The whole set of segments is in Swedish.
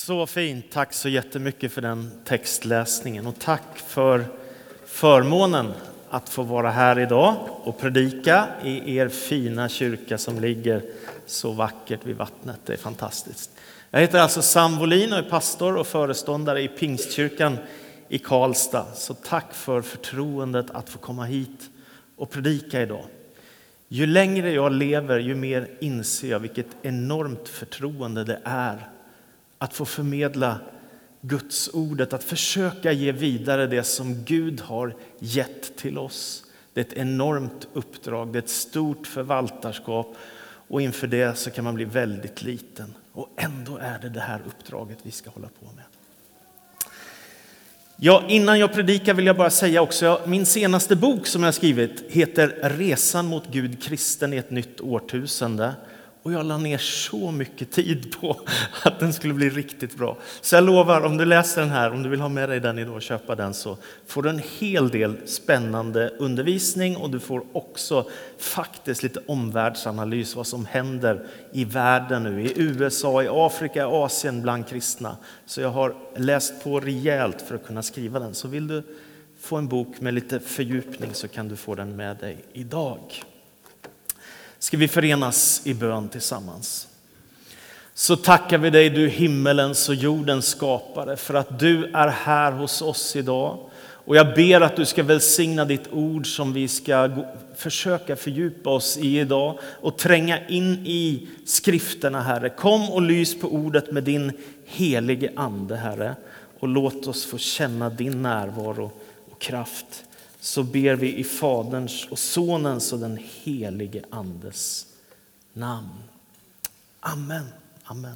Så fint, tack så jättemycket för den textläsningen och tack för förmånen att få vara här idag och predika i er fina kyrka som ligger så vackert vid vattnet. Det är fantastiskt. Jag heter alltså Sam Wåhlin och är pastor och föreståndare i Pingstkyrkan i Karlstad. Så tack för förtroendet att få komma hit och predika idag. Ju längre jag lever, ju mer inser jag vilket enormt förtroende det är att få förmedla Guds ordet, att försöka ge vidare det som Gud har gett till oss. Det är ett enormt uppdrag, det är ett stort förvaltarskap och inför det så kan man bli väldigt liten. Och ändå är det här uppdraget vi ska hålla på med. Ja, innan jag predikar vill jag bara säga också, min senaste bok som jag skrivit heter Resan mot Gud kristen i ett nytt årtusende. Och jag la ner så mycket tid på att den skulle bli riktigt bra. Så jag lovar, om du läser den här, om du vill ha med dig den idag och köpa den, så får du en hel del spännande undervisning. Och du får också faktiskt lite omvärldsanalys, vad som händer i världen nu. I USA, i Afrika, i Asien bland kristna. Så jag har läst på rejält för att kunna skriva den. Så vill du få en bok med lite fördjupning så kan du få den med dig idag. Ska vi förenas i bön tillsammans. Så tackar vi dig, du himmelens och jordens skapare, för att du är här hos oss idag. Och jag ber att du ska välsigna ditt ord som vi ska försöka fördjupa oss i idag och tränga in i skrifterna, Herre. Kom och lys på ordet med din helige ande, Herre. Och låt oss få känna din närvaro och kraft. Så ber vi i Faderns och Sonens och den helige Andes namn. Amen. Amen.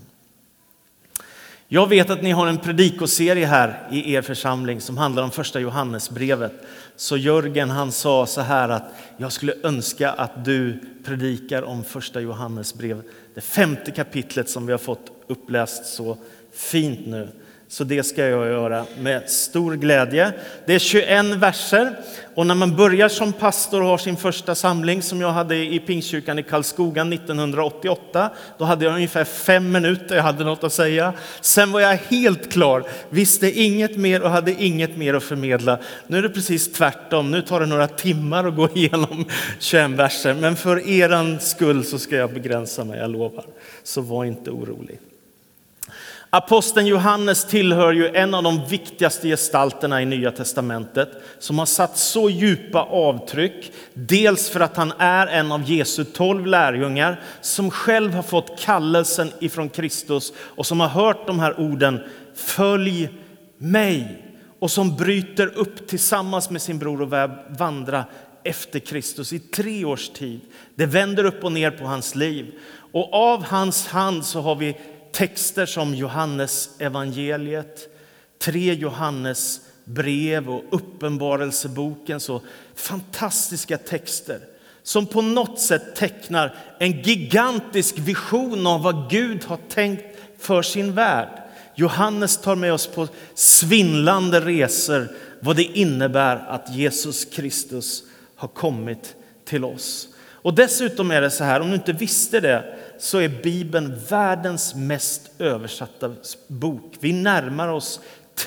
Jag vet att ni har en predikoserie här i er församling som handlar om första Johannesbrevet. Så Jörgen, han sa så här att jag skulle önska att du predikar om första Johannesbrevet. Det 5:e kapitlet som vi har fått uppläst så fint nu. Så det ska jag göra med stor glädje. Det är 21 verser. Och när man börjar som pastor och har sin första samling som jag hade i Pingstkyrkan i Karlskoga 1988. Då hade jag ungefär 5 minuter, jag hade något att säga. Sen var jag helt klar, visste inget mer och hade inget mer att förmedla. Nu är det precis tvärtom, nu tar det några timmar att gå igenom 21 verser. Men för eran skull så ska jag begränsa mig, jag lovar. Så var inte orolig. Aposteln Johannes tillhör ju en av de viktigaste gestalterna i Nya testamentet som har satt så djupa avtryck. Dels för att han är en av Jesu 12 lärjungar som själv har fått kallelsen ifrån Kristus och som har hört de här orden, följ mig. Och som bryter upp tillsammans med sin bror och vandra efter Kristus i 3 års tid. Det vänder upp och ner på hans liv. Och av hans hand så har vi texter som Johannes evangeliet, 3 Johannes brev och uppenbarelseboken. Så fantastiska texter som på något sätt tecknar en gigantisk vision av vad Gud har tänkt för sin värld. Johannes tar med oss på svindlande resor vad det innebär att Jesus Kristus har kommit till oss. Och dessutom är det så här, om du inte visste det, så är Bibeln världens mest översatta bok. Vi närmar oss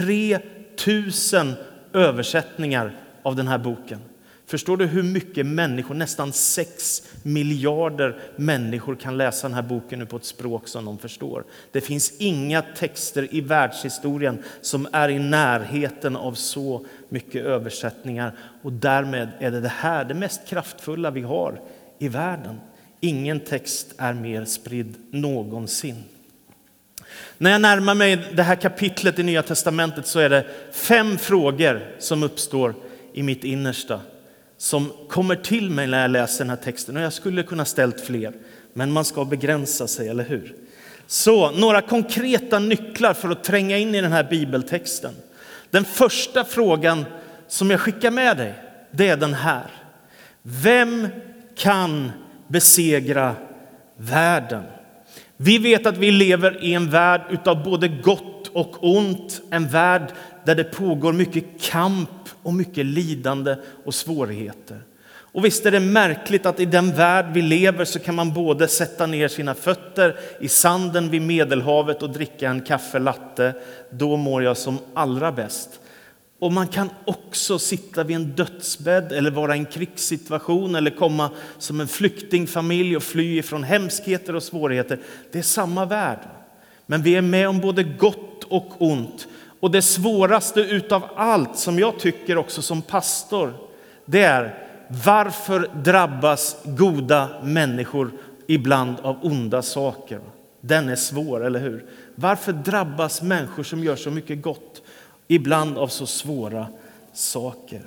3000 översättningar av den här boken. Förstår du hur mycket människor, nästan 6 miljarder människor kan läsa den här boken nu på ett språk som de förstår. Det finns inga texter i världshistorien som är i närheten av så mycket översättningar. Och därmed är det här det mest kraftfulla vi har i världen. Ingen text är mer spridd någonsin. När jag närmar mig det här kapitlet i Nya testamentet så är det 5 frågor som uppstår i mitt innersta. Som kommer till mig när jag läser den här texten. Och jag skulle kunna ställt fler. Men man ska begränsa sig, eller hur? Så några konkreta nycklar för att tränga in i den här bibeltexten. Den första frågan som jag skickar med dig, det är den här. Vem kan besegra världen? Vi vet att vi lever i en värld utav både gott och ont. En värld där det pågår mycket kamp och mycket lidande och svårigheter. Och visst är det märkligt att i den värld vi lever så kan man både sätta ner sina fötter i sanden vid Medelhavet och dricka en kaffelatte. Då mår jag som allra bäst. Och man kan också sitta vid en dödsbädd eller vara i en krigssituation eller komma som en flyktingfamilj och fly ifrån hemskheter och svårigheter. Det är samma värld. Men vi är med om både gott och ont. Och det svåraste utav allt som jag tycker också som pastor, det är: varför drabbas goda människor ibland av onda saker? Den är svår, eller hur? Varför drabbas människor som gör så mycket gott ibland av så svåra saker?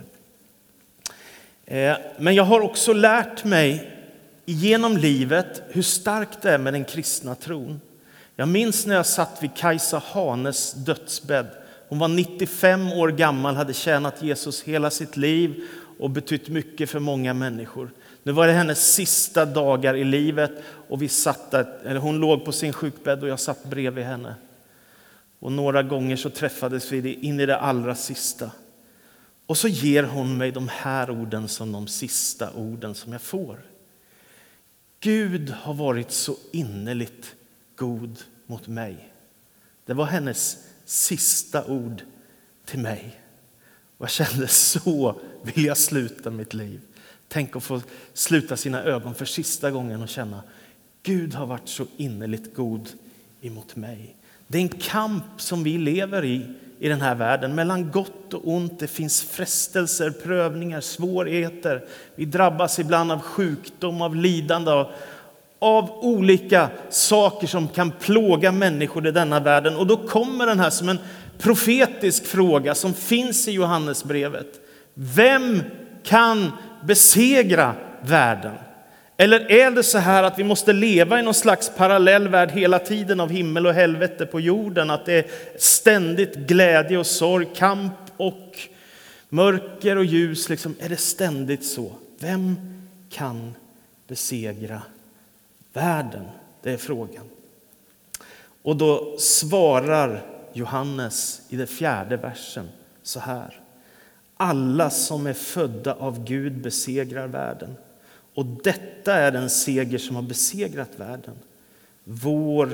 Men jag har också lärt mig genom livet hur starkt det är med den kristna tron. Jag minns när jag satt vid Kajsa Hanes dödsbädd. Hon var 95 år gammal, hade tjänat Jesus hela sitt liv och betytt mycket för många människor. Nu var det hennes sista dagar i livet och hon låg på sin sjukbädd och jag satt bredvid henne. Och några gånger så träffades vi in i det allra sista. Och så ger hon mig de här orden som de sista orden som jag får. Gud har varit så innerligt god mot mig. Det var hennes sista ord till mig. Och jag kände, så vill jag sluta mitt liv. Tänk att få sluta sina ögon för sista gången och känna: Gud har varit så innerligt god emot mig. Det är en kamp som vi lever i den här världen. Mellan gott och ont. Det finns frestelser, prövningar, svårigheter. Vi drabbas ibland av sjukdom, av lidande, av olika saker som kan plåga människor i denna världen. Och då kommer den här som en profetisk fråga som finns i Johannesbrevet. Vem kan besegra världen? Eller är det så här att vi måste leva i någon slags parallell värld hela tiden av himmel och helvete på jorden? Att det är ständigt glädje och sorg, kamp och mörker och ljus. Liksom, är det ständigt så? Vem kan besegra världen? Det är frågan. Och då svarar Johannes i den 4:e versen så här: alla som är födda av Gud besegrar världen. Och detta är den seger som har besegrat världen: vår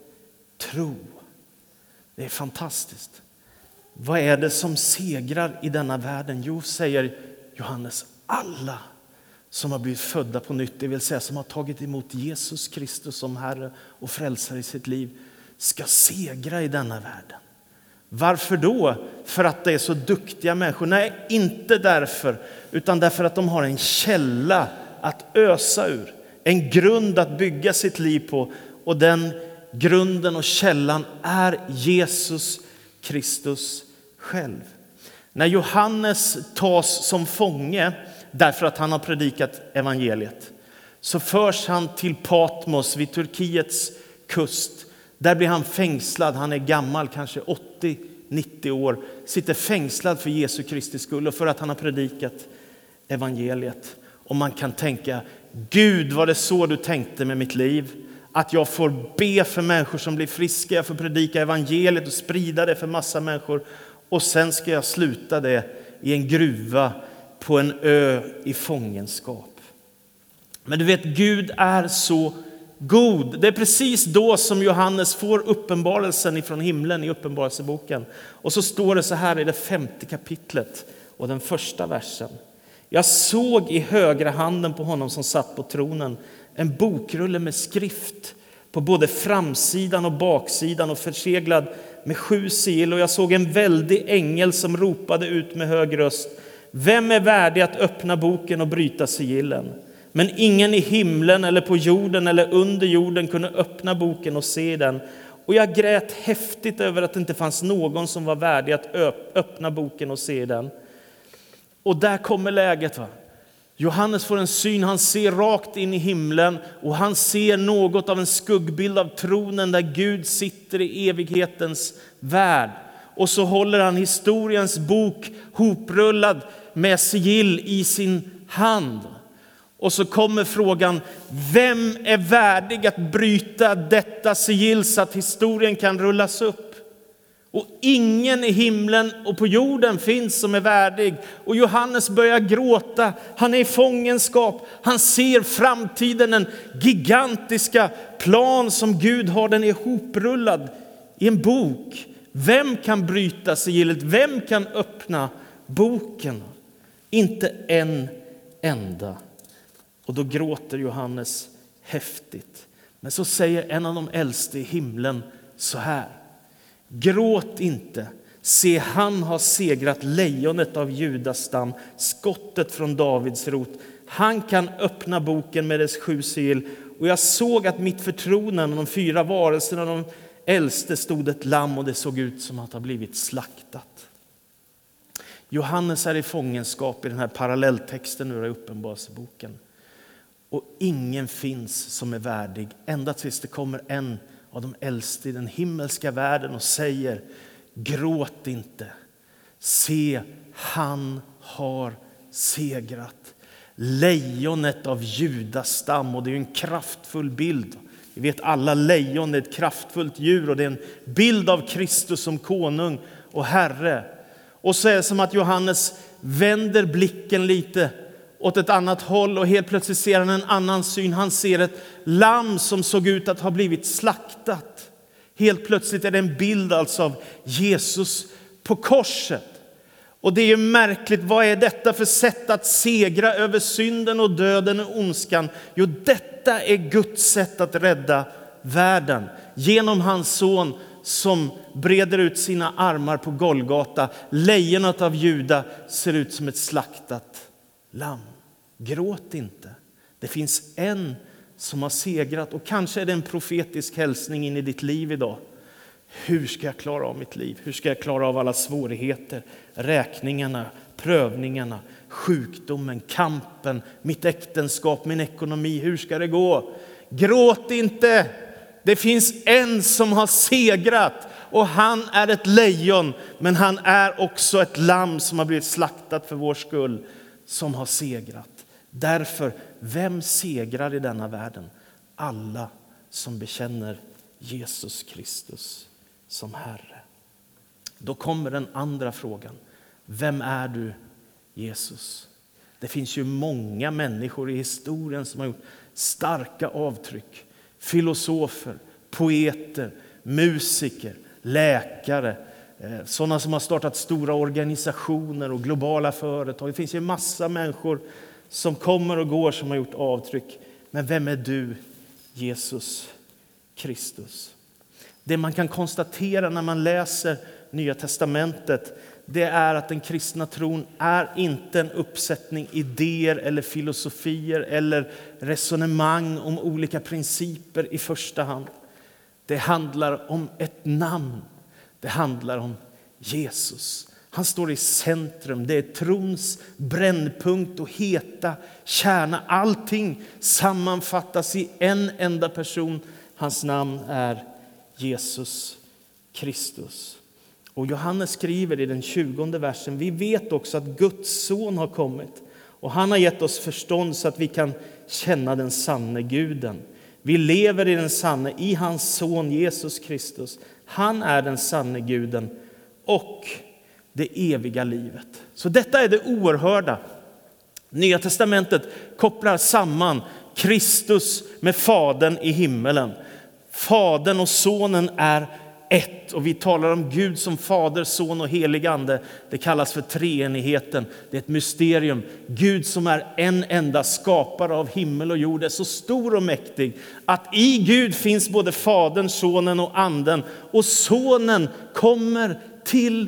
tro. Det är fantastiskt. Vad är det som segrar i denna världen? Jo, säger Johannes, alla som har blivit födda på nytt, det vill säga som har tagit emot Jesus Kristus som Herre och frälsare i sitt liv, ska segra i denna världen. Varför då? För att det är så duktiga människor? Nej, inte därför, utan därför att de har en källa att ösa ur. En grund att bygga sitt liv på. Och den grunden och källan är Jesus Kristus själv. När Johannes tas som fånge därför att han har predikat evangeliet, så förs han till Patmos vid Turkiets kust. Där blir han fängslad. Han är gammal, kanske 80-90 år. Sitter fängslad för Jesu Kristi skull och för att han har predikat evangeliet. Och man kan tänka: Gud, var det så du tänkte med mitt liv? Att jag får be för människor som blir friska. Jag får predika evangeliet och sprida det för massa människor. Och sen ska jag sluta det i en gruva på en ö i fångenskap. Men du vet, Gud är så god. Det är precis då som Johannes får uppenbarelsen ifrån himlen i Uppenbarelseboken. Och så står det så här i det 5:e kapitlet och den 1:a versen. Jag såg i högra handen på honom som satt på tronen en bokrulle med skrift på både framsidan och baksidan och förseglad med 7 sigill. Och jag såg en väldig ängel som ropade ut med hög röst: vem är värdig att öppna boken och bryta sigillen? Men ingen i himlen eller på jorden eller under jorden kunde öppna boken och se den. Och jag grät häftigt över att det inte fanns någon som var värdig att öppna boken och se den. Och där kommer läget, va? Johannes får en syn, han ser rakt in i himlen och han ser något av en skuggbild av tronen där Gud sitter i evighetens värld. Och så håller han historiens bok hoprullad med sigill i sin hand. Och så kommer frågan: vem är värdig att bryta detta sigill så att historien kan rullas upp? Och ingen i himlen och på jorden finns som är värdig. Och Johannes börjar gråta. Han är i fångenskap. Han ser framtiden, den gigantiska plan som Gud har. Den är ihoprullad i en bok. Vem kan bryta sigillet? Vem kan öppna boken? Inte en enda. Och då gråter Johannes häftigt. Men så säger en av de äldste i himlen så här: gråt inte, se han har segrat, lejonet av Judas stam, skottet från Davids rot. Han kan öppna boken med dess 7 sigill. Och jag såg att mitt för tronen och de 4 varelserna, de äldste, stod ett lamm, och det såg ut som att ha blivit slaktat. Johannes är i fångenskap i den här parallelltexten ur Uppenbarelseboken. Och ingen finns som är värdig, ända tills det kommer en av de äldste i den himmelska världen och säger: gråt inte, se han har segrat, lejonet av Judas stam. Och det är en kraftfull bild. Vi vet alla, lejon är ett kraftfullt djur, och det är en bild av Kristus som konung och herre. Och så är det som att Johannes vänder blicken lite åt ett annat håll, och helt plötsligt ser han en annan syn. Han ser ett lamm som såg ut att ha blivit slaktat. Helt plötsligt är det en bild alltså av Jesus på korset. Och det är ju märkligt, vad är detta för sätt att segra över synden och döden och ondskan? Jo, detta är Guds sätt att rädda världen genom hans son som breder ut sina armar på Golgata. Lejonet av Juda ser ut som ett slaktat lamm. Gråt inte. Det finns en som har segrat, och kanske är det en profetisk hälsning in i ditt liv idag. Hur ska jag klara av mitt liv? Hur ska jag klara av alla svårigheter, räkningarna, prövningarna, sjukdomen, kampen, mitt äktenskap, min ekonomi? Hur ska det gå? Gråt inte. Det finns en som har segrat, och han är ett lejon, men han är också ett lamm som har blivit slaktat för vår skull, som har segrat. Därför, vem segrar i denna världen? Alla som bekänner Jesus Kristus som Herre. Då kommer den andra frågan. Vem är du, Jesus? Det finns ju många människor i historien som har gjort starka avtryck. Filosofer, poeter, musiker, läkare, sådana som har startat stora organisationer och globala företag. Det finns ju massa människor som kommer och går som har gjort avtryck. Men vem är du, Jesus Kristus? Det man kan konstatera när man läser Nya testamentet, det är att den kristna tron är inte en uppsättning idéer eller filosofier eller resonemang om olika principer i första hand. Det handlar om ett namn. Det handlar om Jesus. Han står i centrum. Det är trons brännpunkt och heta kärna. Allting sammanfattas i en enda person. Hans namn är Jesus Kristus. Och Johannes skriver i den 20:e versen: vi vet också att Guds son har kommit, och han har gett oss förstånd så att vi kan känna den sanne guden. Vi lever i den sanne, i hans son Jesus Kristus. Han är den sanne guden och det eviga livet. Så detta är det oerhörda. Nya testamentet kopplar samman Kristus med Fadern i himmelen. Fadern och sonen är ett, och vi talar om Gud som fader, son och helig ande. Det kallas för treenigheten. Det är ett mysterium. Gud som är en enda skapare av himmel och jord är så stor och mäktig att i Gud finns både fadern, sonen och anden. Och sonen kommer till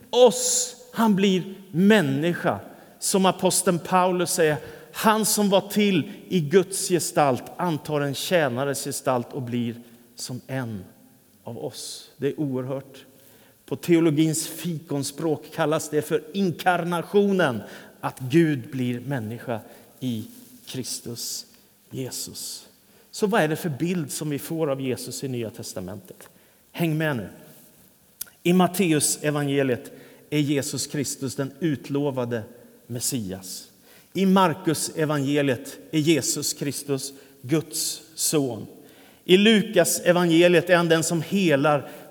oss. Han blir människa. Som aposteln Paulus säger, han som var till i Guds gestalt antar en tjänares gestalt och blir som en av oss. Det är oerhört. På teologins fikonspråk kallas det för inkarnationen. Att Gud blir människa i Kristus Jesus. Så vad är det för bild som vi får av Jesus i Nya testamentet? Häng med nu. I Matteus evangeliet är Jesus Kristus den utlovade Messias. I Markus evangeliet är Jesus Kristus Guds son. I Lukas evangeliet är han den som helar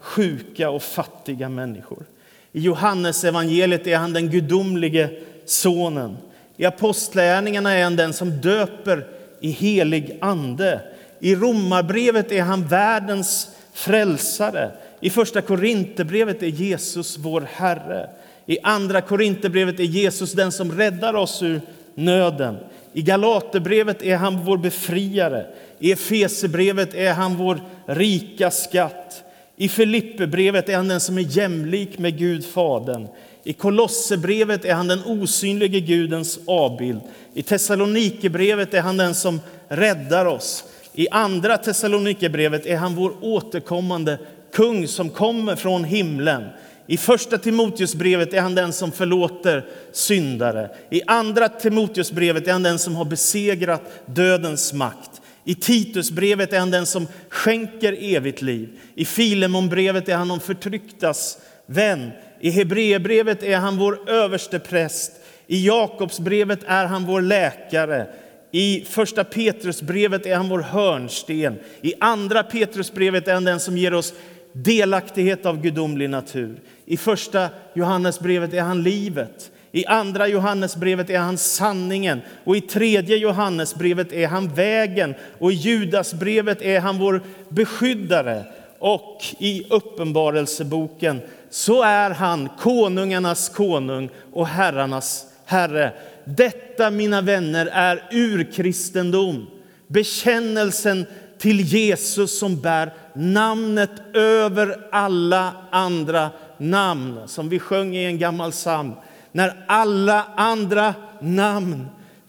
sjuka och fattiga människor. I Johannes evangeliet är han den gudomlige sonen. I apostlagärningarna är han den som döper i helig ande. I Romarbrevet är han världens frälsare. I första Korinthierbrevet är Jesus vår Herre. I andra Korinthierbrevet är Jesus den som räddar oss ur nöden. I Galaterbrevet är han vår befriare. I Efesierbrevet är han vår rika skatt. I Filipperbrevet är han den som är jämlik med Gud Fadern. I Kolosserbrevet är han den osynlige Gudens avbild. I Thessalonikerbrevet är han den som räddar oss. I andra Thessalonikerbrevet är han vår återkommande kung som kommer från himlen. I första Timoteusbrevet är han den som förlåter syndare. I andra Timoteusbrevet är han den som har besegrat dödens makt. I Titusbrevet är han den som skänker evigt liv. I Filemonbrevet är han de förtrycktas vän. I Hebreerbrevet är han vår överste präst. I Jakobsbrevet är han vår läkare. I första Petrusbrevet är han vår hörnsten. I andra Petrusbrevet är han den som ger oss delaktighet av gudomlig natur. I första Johannesbrevet är han livet. I andra Johannesbrevet är han sanningen. Och i tredje Johannesbrevet är han vägen. Och i Judasbrevet är han vår beskyddare. Och i Uppenbarelseboken så är han konungarnas konung och herrarnas herre. Detta, mina vänner, är urkristendom. Bekännelsen till Jesus som bär namnet över alla andra namn. Som vi sjöng i en gammal psalm. När alla andra namn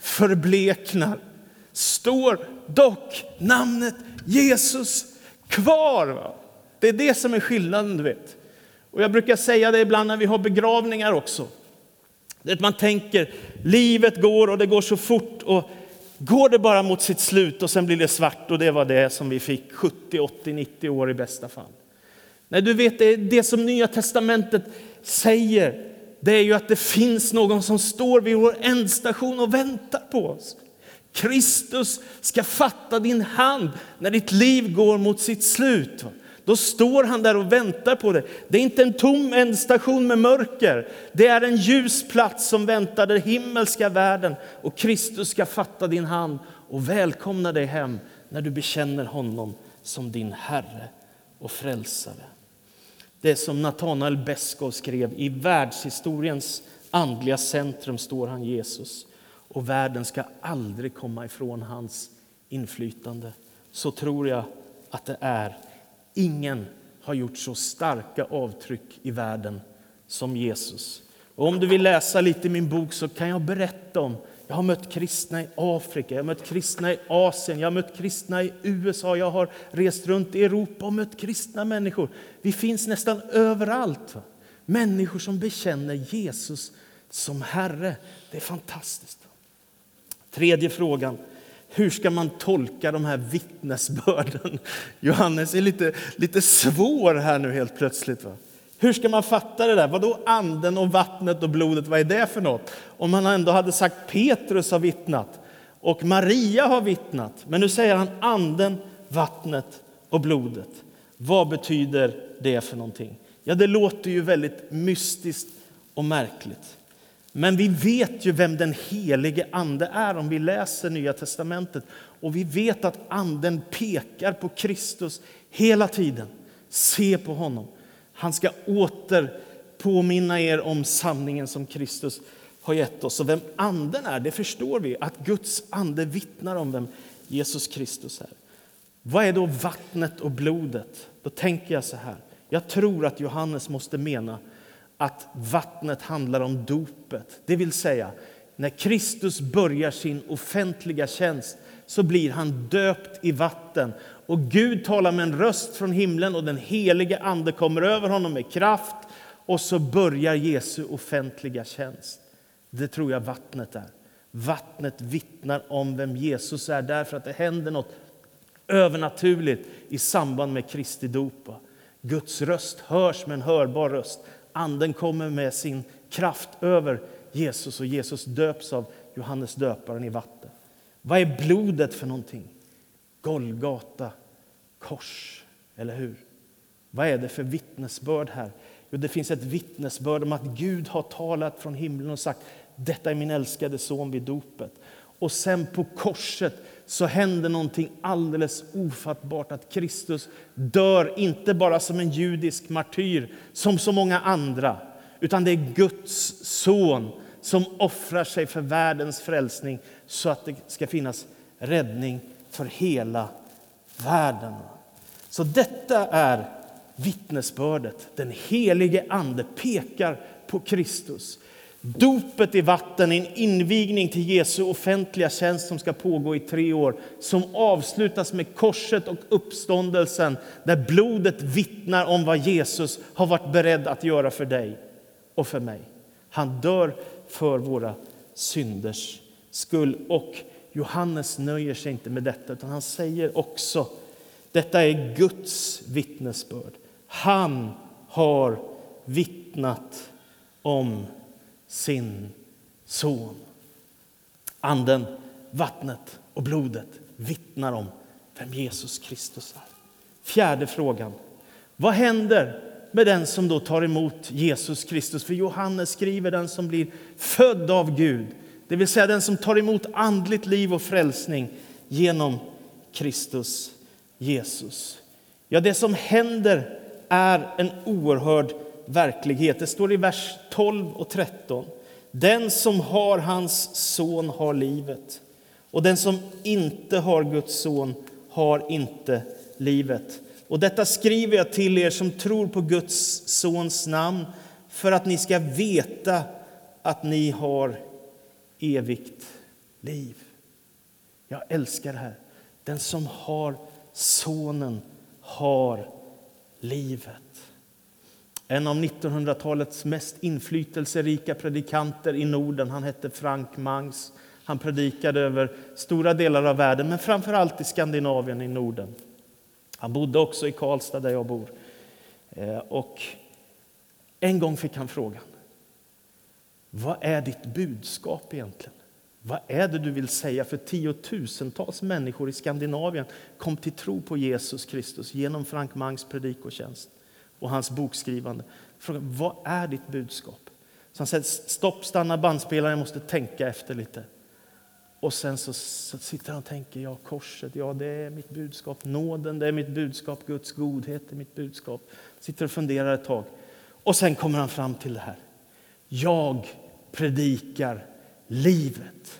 förbleknar står dock namnet Jesus kvar. Va? Det är det som är skillnaden, du vet. Och jag brukar säga det ibland när vi har begravningar också. Det är att man tänker, livet går och det går så fort och går det bara mot sitt slut och sen blir det svart och det var det som vi fick 70, 80, 90 år i bästa fall. Nej, du vet, det som Nya testamentet säger, det är ju att det finns någon som står vid vår ändstation och väntar på oss. Kristus ska fatta din hand när ditt liv går mot sitt slut. Då står han där och väntar på dig. Det är inte en tom ändstation med mörker. Det är en ljusplats som väntar den himmelska världen. Och Kristus ska fatta din hand och välkomna dig hem när du bekänner honom som din Herre och frälsare. Det som Nathanael Beskow skrev, i världshistoriens andliga centrum står han Jesus. Och världen ska aldrig komma ifrån hans inflytande. Så tror jag att det är. Ingen har gjort så starka avtryck i världen som Jesus. Och om du vill läsa lite i min bok så kan jag berätta om. Jag har mött kristna i Afrika, jag har mött kristna i Asien, jag har mött kristna i USA, jag har rest runt i Europa och mött kristna människor. Vi finns nästan överallt. Va? Människor som bekänner Jesus som Herre. Det är fantastiskt. Tredje frågan. Hur ska man tolka de här vittnesbörden? Johannes är lite svår här nu helt plötsligt. Va? Hur ska man fatta det där? Vadå anden och vattnet och blodet? Vad är det för något? Om man ändå hade sagt Petrus har vittnat och Maria har vittnat. Men nu säger han anden, vattnet och blodet. Vad betyder det för någonting? Ja, det låter ju väldigt mystiskt och märkligt. Men vi vet ju vem den helige ande är om vi läser Nya testamentet. Och vi vet att anden pekar på Kristus hela tiden. Se på honom. Han ska åter påminna er om sanningen som Kristus har gett oss. Och vem anden är, det förstår vi. Att Guds ande vittnar om vem Jesus Kristus är. Vad är då vattnet och blodet? Då tänker jag så här. Jag tror att Johannes måste mena att vattnet handlar om dopet. Det vill säga, när Kristus börjar sin offentliga tjänst så blir han döpt i vatten. Och Gud talar med en röst från himlen och den helige ande kommer över honom med kraft. Och så börjar Jesu offentliga tjänst. Det tror jag vattnet är. Vattnet vittnar om vem Jesus är därför att det händer något övernaturligt i samband med Kristi dop. Guds röst hörs med en hörbar röst. Anden kommer med sin kraft över Jesus och Jesus döps av Johannes döparen i vatten. Vad är blodet för någonting? Golgata, kors, eller hur? Vad är det för vittnesbörd här? Jo, det finns ett vittnesbörd om att Gud har talat från himlen och sagt: detta är min älskade son vid dopet. Och sen på korset så händer någonting alldeles ofattbart, att Kristus dör inte bara som en judisk martyr som så många andra, utan det är Guds son som offrar sig för världens frälsning så att det ska finnas räddning för hela världen. Så detta är vittnesbördet. Den helige ande pekar på Kristus. Dopet i vatten är en invigning till Jesu offentliga tjänst som ska pågå i 3 år, som avslutas med korset och uppståndelsen, där blodet vittnar om vad Jesus har varit beredd att göra för dig och för mig. Han dör för våra synders skull. Och Johannes nöjer sig inte med detta, utan han säger också: detta är Guds vittnesbörd. Han har vittnat om sin son. Anden, vattnet och blodet vittnar om vem Jesus Kristus är. Fjärde frågan: vad händer med den som då tar emot Jesus Kristus? För Johannes skriver: den som blir född av Gud, det vill säga den som tar emot andligt liv och frälsning genom Kristus Jesus. Ja, det som händer är en oerhörd verklighet. Det står i vers 12 och 13. Den som har hans son har livet, och den som inte har Guds son har inte livet. Och detta skriver jag till er som tror på Guds sons namn, för att ni ska veta att ni har evigt liv. Jag älskar det här. Den som har sonen har livet. En av 1900-talets mest inflytelserika predikanter i Norden, han hette Frank Mangs. Han predikade över stora delar av världen, men framförallt i Skandinavien, i Norden. Han bodde också i Karlstad där jag bor. Och en gång fick han frågan: vad är ditt budskap egentligen? Vad är det du vill säga? För tiotusentals människor i Skandinavien kom till tro på Jesus Kristus genom Frank Mangs predikotjänst och hans bokskrivande. Frågan: vad är ditt budskap? Så han säger: stopp, stanna bandspelaren, jag måste tänka efter lite. Och sen så sitter han och tänker: ja, korset, ja, det är mitt budskap. Nåden, det är mitt budskap. Guds godhet är mitt budskap. Sitter och funderar ett tag. Och sen kommer han fram till det här: jag predikar livet.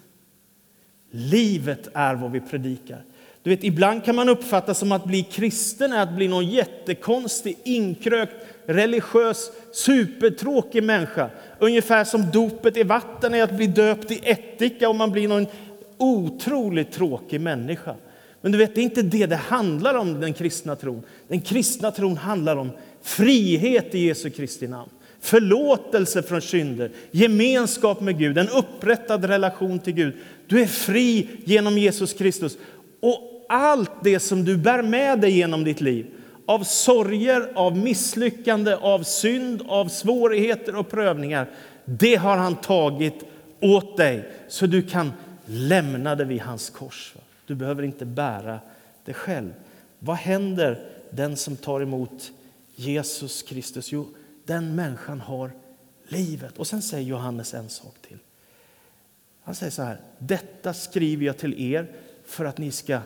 Livet är vad vi predikar. Du vet, ibland kan man uppfatta som att bli kristen är att bli någon jättekonstig, inkrökt, religiös, supertråkig människa. Ungefär som dopet i vatten är att bli döpt i ättika, och man blir någon otroligt tråkig människa. Men du vet, det är inte det handlar om, den kristna tron. Den kristna tron handlar om frihet i Jesu Kristi namn. Förlåtelse från synder, gemenskap med Gud, en upprättad relation till Gud. Du är fri genom Jesus Kristus. Och allt det som du bär med dig genom ditt liv, av sorger, av misslyckande, av synd, av svårigheter och prövningar, det har han tagit åt dig, så du kan lämna det vid hans kors. Du behöver inte bära det själv. Vad händer den som tar emot Jesus Kristus? Jo, den människan har livet. Och sen säger Johannes en sak till. Han säger så här: detta skriver jag till er för att ni ska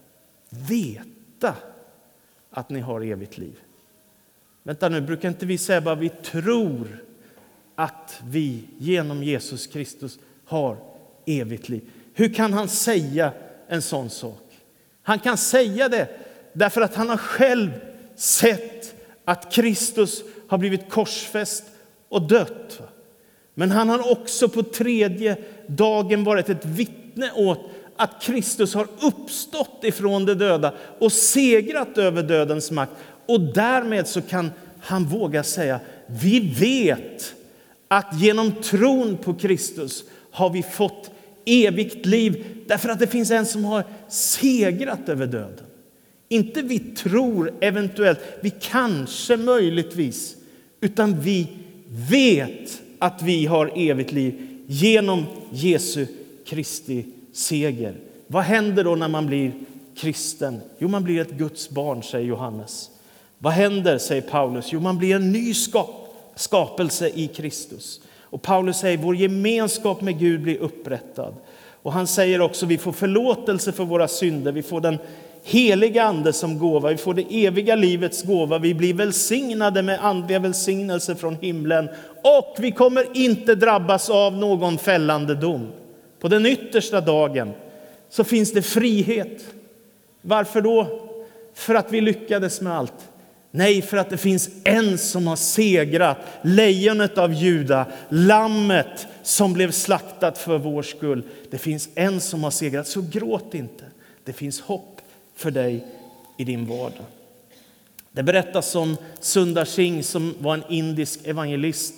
veta att ni har evigt liv. Vänta nu, brukar inte vi säga bara vi tror att vi genom Jesus Kristus har evigt liv? Hur kan han säga en sån sak? Han kan säga det därför att han har själv sett att Kristus har blivit korsfäst och dött. Men han har också på 3:e dagen varit ett vittne åt att Kristus har uppstått ifrån de döda och segrat över dödens makt. Och därmed så kan han våga säga: vi vet att genom tron på Kristus har vi fått evigt liv, därför att det finns en som har segrat över döden. Inte vi tror eventuellt, vi kanske möjligtvis, utan vi vet att vi har evigt liv genom Jesu Kristi seger. Vad händer då när man blir kristen? Jo, man blir ett Guds barn, säger Johannes. Vad händer, säger Paulus? Jo, man blir en ny skapelse i Kristus. Och Paulus säger vår gemenskap med Gud blir upprättad. Och han säger också vi får förlåtelse för våra synder. Vi får den heliga ande som gåva. Vi får det eviga livets gåva. Vi blir välsignade med andliga välsignelser från himlen. Och vi kommer inte drabbas av någon fällande dom. På den yttersta dagen så finns det frihet. Varför då? För att vi lyckades med allt? Nej, för att det finns en som har segrat. Lejonet av Juda, lammet som blev slaktat för vår skull. Det finns en som har segrat, så gråt inte. Det finns hopp för dig i din vardag. Det berättas om Sundar Singh som var en indisk evangelist.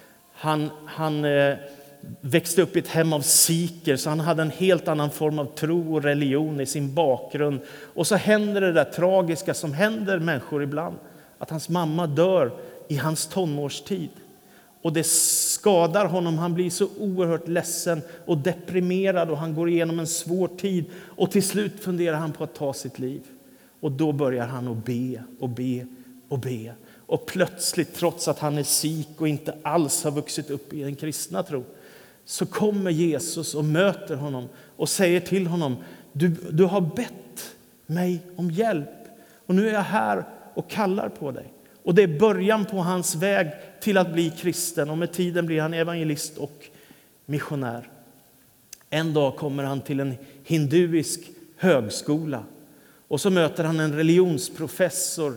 Han växte upp i ett hem av sikher, så han hade en helt annan form av tro och religion i sin bakgrund. Och så händer det där tragiska som händer människor ibland. Att hans mamma dör i hans tonårstid. Och det skadar honom. Han blir så oerhört ledsen och deprimerad och han går igenom en svår tid. Och till slut funderar han på att ta sitt liv. Och då börjar han att be och be och be. Och plötsligt, trots att han är sik och inte alls har vuxit upp i en kristna tro, så kommer Jesus och möter honom och säger till honom: du har bett mig om hjälp och nu är jag här och kallar på dig. Och det är början på hans väg till att bli kristen, och med tiden blir han evangelist och missionär. En dag kommer han till en hinduisk högskola och så möter han en religionsprofessor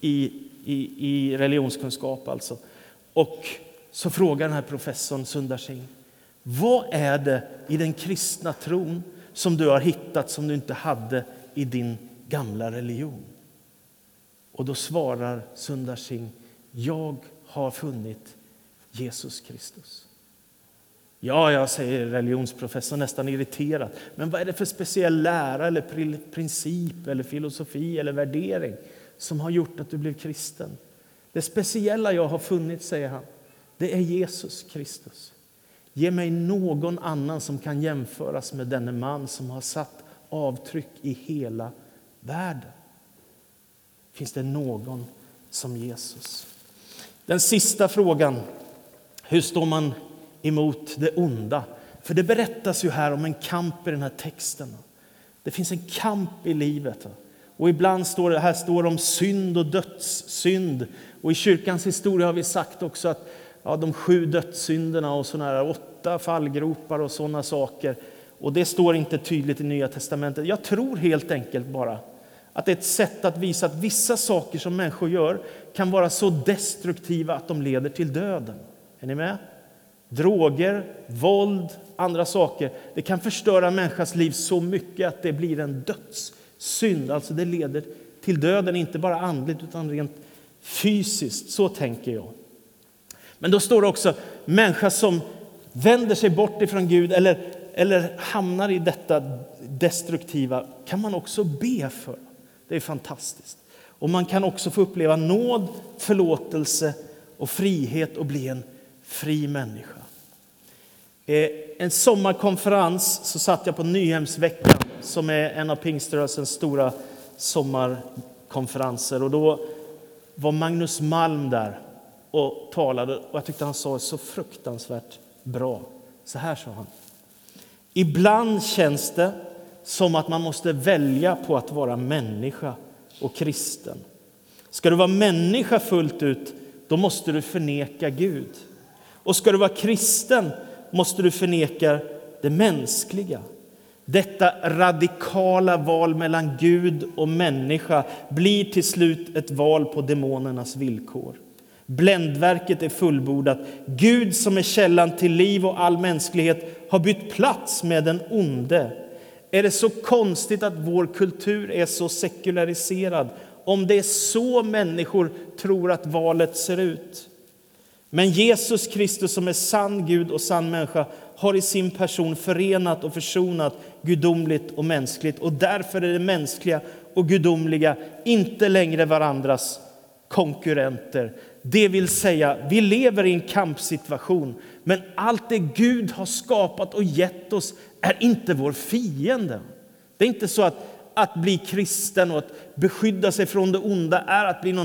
i religionskunskap alltså. Och så frågar den här professorn Sundar Singh: vad är det i den kristna tron som du har hittat som du inte hade i din gamla religion? Och då svarar Sundar Singh: jag har funnit Jesus Kristus. Ja, jag säger religionsprofessor nästan irriterad. Men vad är det för speciell lära eller princip eller filosofi eller värdering som har gjort att du blev kristen? Det speciella jag har funnit, säger han, det är Jesus Kristus. Ge mig någon annan som kan jämföras med denne man som har satt avtryck i hela världen. Finns det någon som Jesus? Den sista frågan: hur står man emot det onda? För det berättas ju här om en kamp i den här texten. Det finns en kamp i livet. Och ibland står det här om synd och dödssynd. Och i kyrkans historia har vi sagt också att de 7 dödssynderna och såna här 8 fallgropar och sådana saker. Och det står inte tydligt i Nya testamentet. Jag tror helt enkelt bara att det är ett sätt att visa att vissa saker som människor gör kan vara så destruktiva att de leder till döden. Är ni med? Droger, våld, andra saker. Det kan förstöra människans liv så mycket att det blir en dödssynd. Alltså det leder till döden, inte bara andligt utan rent fysiskt. Så tänker jag. Men då står det också människor som vänder sig bort ifrån Gud eller hamnar i detta destruktiva, kan man också be för. Det är fantastiskt. Och man kan också få uppleva nåd, förlåtelse och frihet och bli en fri människa. En sommarkonferens så satt jag på Nyhemsveckan som är en av pingströrelsens stora sommarkonferenser. Och då var Magnus Malm där och talade, och jag tyckte han sa så fruktansvärt bra. Så här sa han: ibland känns det som att man måste välja på att vara människa och kristen. Ska du vara människa fullt ut, då måste du förneka Gud. Och ska du vara kristen måste du förneka det mänskliga. Detta radikala val mellan Gud och människa blir till slut ett val på demonernas villkor. Bländverket är fullbordat. Gud som är källan till liv och all mänsklighet har bytt plats med den onde. Är det så konstigt att vår kultur är så sekulariserad om det är så människor tror att valet ser ut? Men Jesus Kristus som är sann Gud och sann människa har i sin person förenat och försonat gudomligt och mänskligt. Och därför är det mänskliga och gudomliga inte längre varandras konkurrenter. Det vill säga, vi lever i en kampsituation, men allt det Gud har skapat och gett oss är inte vår fiende. Det är inte så att bli kristen och att beskydda sig från det onda är att bli någon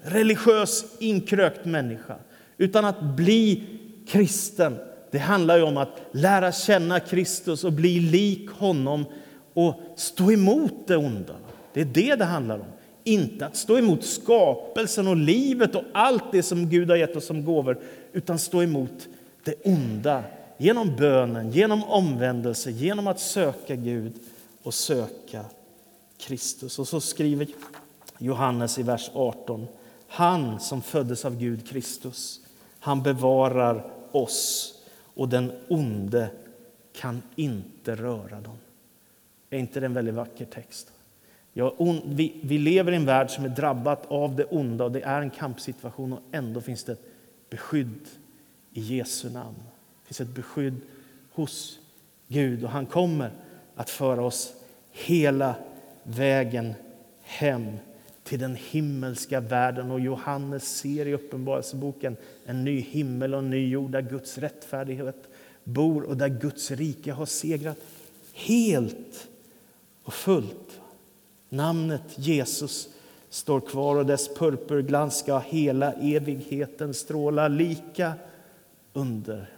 religiös, inkrökt människa. Utan att bli kristen, det handlar ju om att lära känna Kristus och bli lik honom och stå emot det onda. Det är det handlar om. Inte att stå emot skapelsen och livet och allt det som Gud har gett oss som gåvor, utan stå emot det onda genom bönen, genom omvändelse, genom att söka Gud och söka Kristus. Och så skriver Johannes i vers 18: han som föddes av Gud, Kristus, han bevarar oss och den onde kan inte röra dem. Är inte det en väldigt vacker text? Ja, vi lever i en värld som är drabbat av det onda och det är en kampsituation, och ändå finns det ett beskydd i Jesu namn. Det finns ett beskydd hos Gud och han kommer att föra oss hela vägen hem till den himmelska världen. Och Johannes ser i Uppenbarelseboken en ny himmel och en ny jord där Guds rättfärdighet bor och där Guds rike har segrat helt och fullt. Namnet Jesus står kvar och dess purpurglans ska hela evigheten stråla, lika underbar.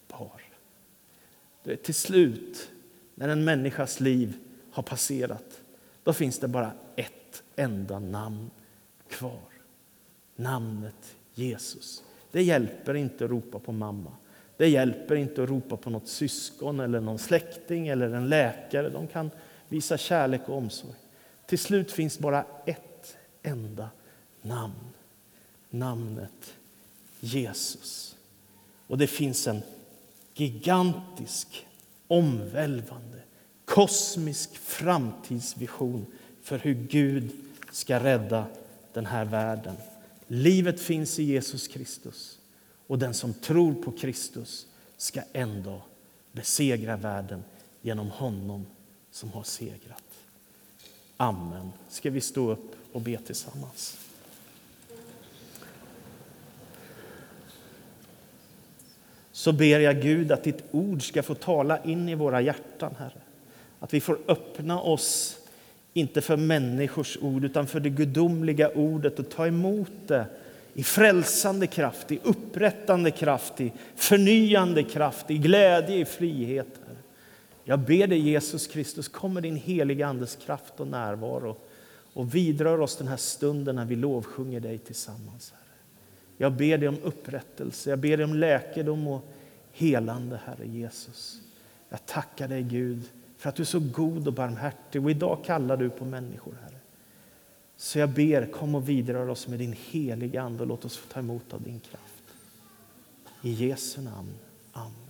Det är till slut, när en människas liv har passerat, då finns det bara ett enda namn kvar. Namnet Jesus. Det hjälper inte att ropa på mamma. Det hjälper inte att ropa på något syskon eller någon släkting eller en läkare. De kan visa kärlek och omsorg. Till slut finns bara ett enda namn. Namnet Jesus. Och det finns en gigantisk, omvälvande, kosmisk framtidsvision för hur Gud ska rädda den här världen. Livet finns i Jesus Kristus. Och den som tror på Kristus ska ändå besegra världen genom honom som har segrat. Amen. Ska vi stå upp och be tillsammans? Så ber jag Gud att ditt ord ska få tala in i våra hjärtan, Herre. Att vi får öppna oss, inte för människors ord, utan för det gudomliga ordet och ta emot det i frälsande kraft, i upprättande kraft, i förnyande kraft, i glädje, i frihet. Herre. Jag ber dig, Jesus Kristus, kom med din heliga andes kraft och närvaro och vidrör oss den här stunden när vi lovsjunger dig tillsammans, Herre. Jag ber dig om upprättelse, jag ber dig om läkedom och helande, Herre Jesus. Jag tackar dig, Gud, för att du är så god och barmhärtig, och idag kallar du på människor, Herre. Så jag ber, kom och vidrör oss med din heliga ande och låt oss få ta emot av din kraft. I Jesu namn. Amen.